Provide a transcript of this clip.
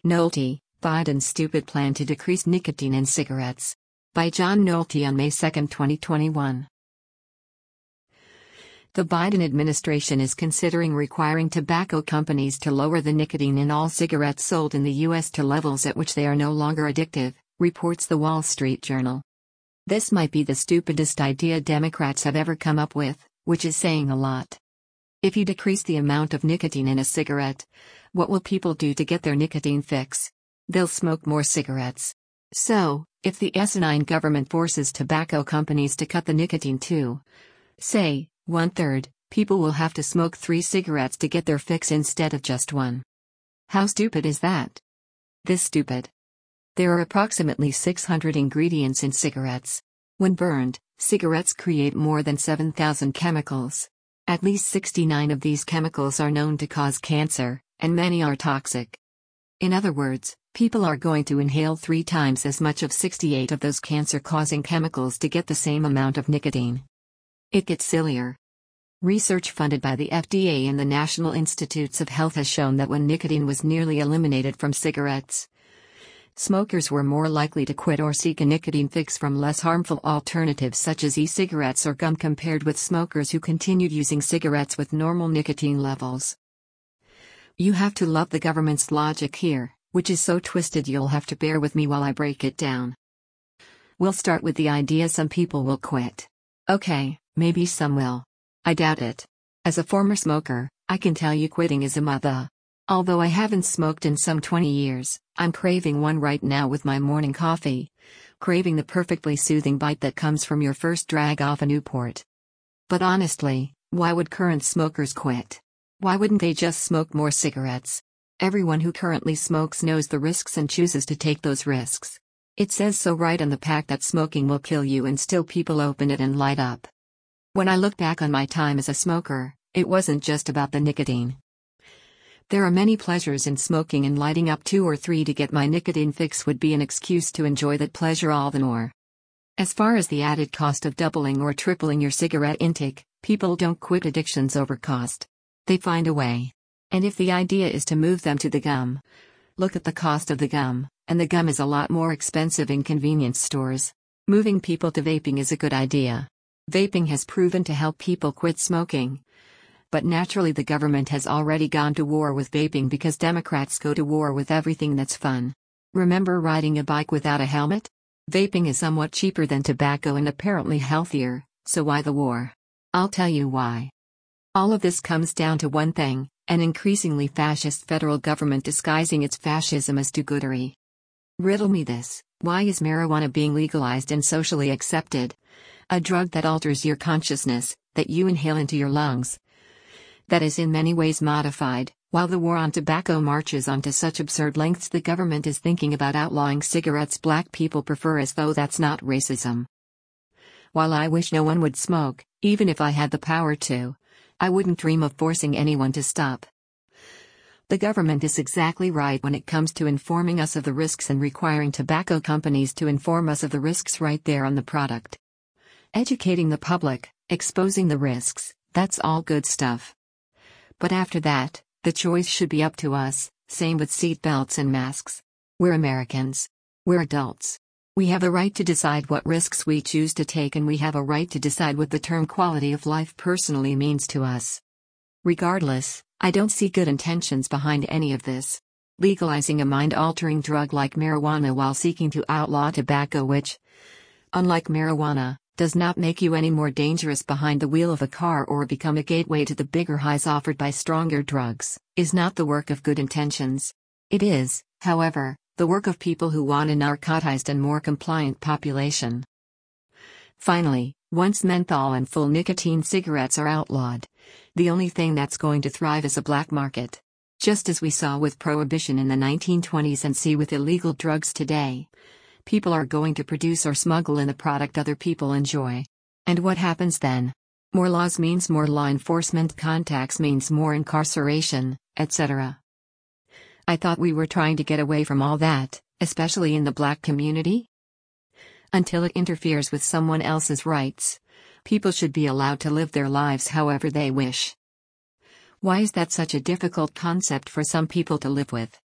Nolte, Biden's Stupid Plan to Decrease Nicotine in Cigarettes. By John Nolte on May 2, 2021. The Biden administration is considering requiring tobacco companies to lower the nicotine in all cigarettes sold in the U.S. to levels at which they are no longer addictive, reports The Wall Street Journal. This might be the stupidest idea Democrats have ever come up with, which is saying a lot. If you decrease the amount of nicotine in a cigarette, what will people do to get their nicotine fix? They'll smoke more cigarettes. So, if the asinine government forces tobacco companies to cut the nicotine to, say, 1/3, people will have to smoke 3 cigarettes to get their fix instead of just 1. How stupid is that? This stupid. There are approximately 600 ingredients in cigarettes. When burned, cigarettes create more than 7,000 chemicals. At least 69 of these chemicals are known to cause cancer, and many are toxic. In other words, people are going to inhale 3 times as much of 68 of those cancer-causing chemicals to get the same amount of nicotine. It gets sillier. Research funded by the FDA and the National Institutes of Health has shown that when nicotine was nearly eliminated from cigarettes, smokers were more likely to quit or seek a nicotine fix from less harmful alternatives such as e-cigarettes or gum compared with smokers who continued using cigarettes with normal nicotine levels. You have to love the government's logic here, which is so twisted you'll have to bear with me while I break it down. We'll start with the idea some people will quit. Okay, maybe some will. I doubt it. As a former smoker, I can tell you quitting is a mother. Although I haven't smoked in some 20 years, I'm craving one right now with my morning coffee. Craving the perfectly soothing bite that comes from your first drag off a Newport. But honestly, why would current smokers quit? Why wouldn't they just smoke more cigarettes? Everyone who currently smokes knows the risks and chooses to take those risks. It says so right on the pack that smoking will kill you, and still people open it and light up. When I look back on my time as a smoker, it wasn't just about the nicotine. There are many pleasures in smoking, and lighting up 2 or 3 to get my nicotine fix would be an excuse to enjoy that pleasure all the more. As far as the added cost of doubling or tripling your cigarette intake, people don't quit addictions over cost. They find a way. And if the idea is to move them to the gum, look at the cost of the gum, and the gum is a lot more expensive in convenience stores. Moving people to vaping is a good idea. Vaping has proven to help people quit smoking. But naturally the government has already gone to war with vaping because Democrats go to war with everything that's fun. Remember riding a bike without a helmet? Vaping is somewhat cheaper than tobacco and apparently healthier, so why the war? I'll tell you why. All of this comes down to one thing: an increasingly fascist federal government disguising its fascism as do-goodery. Riddle me this: why is marijuana being legalized and socially accepted? A drug that alters your consciousness, that you inhale into your lungs, that is in many ways modified. While the war on tobacco marches on to such absurd lengths the government is thinking about outlawing cigarettes black people prefer, as though that's not racism. While I wish no one would smoke, even if I had the power to, I wouldn't dream of forcing anyone to stop. The government is exactly right when it comes to informing us of the risks and requiring tobacco companies to inform us of the risks right there on the product. Educating the public, exposing the risks, that's all good stuff. But after that, the choice should be up to us. Same with seat belts and masks. We're Americans. We're adults. We have a right to decide what risks we choose to take, and we have a right to decide what the term quality of life personally means to us. Regardless, I don't see good intentions behind any of this. Legalizing a mind-altering drug like marijuana while seeking to outlaw tobacco, which, unlike marijuana, does not make you any more dangerous behind the wheel of a car or become a gateway to the bigger highs offered by stronger drugs, is not the work of good intentions. It is, however, the work of people who want a narcotized and more compliant population. Finally, once menthol and full nicotine cigarettes are outlawed, the only thing that's going to thrive is a black market. Just as we saw with prohibition in the 1920s and see with illegal drugs today. People are going to produce or smuggle in the product other people enjoy. And what happens then? More laws means more law enforcement contacts, means more incarceration, etc. I thought we were trying to get away from all that, especially in the black community. Until it interferes with someone else's rights, people should be allowed to live their lives however they wish. Why is that such a difficult concept for some people to live with?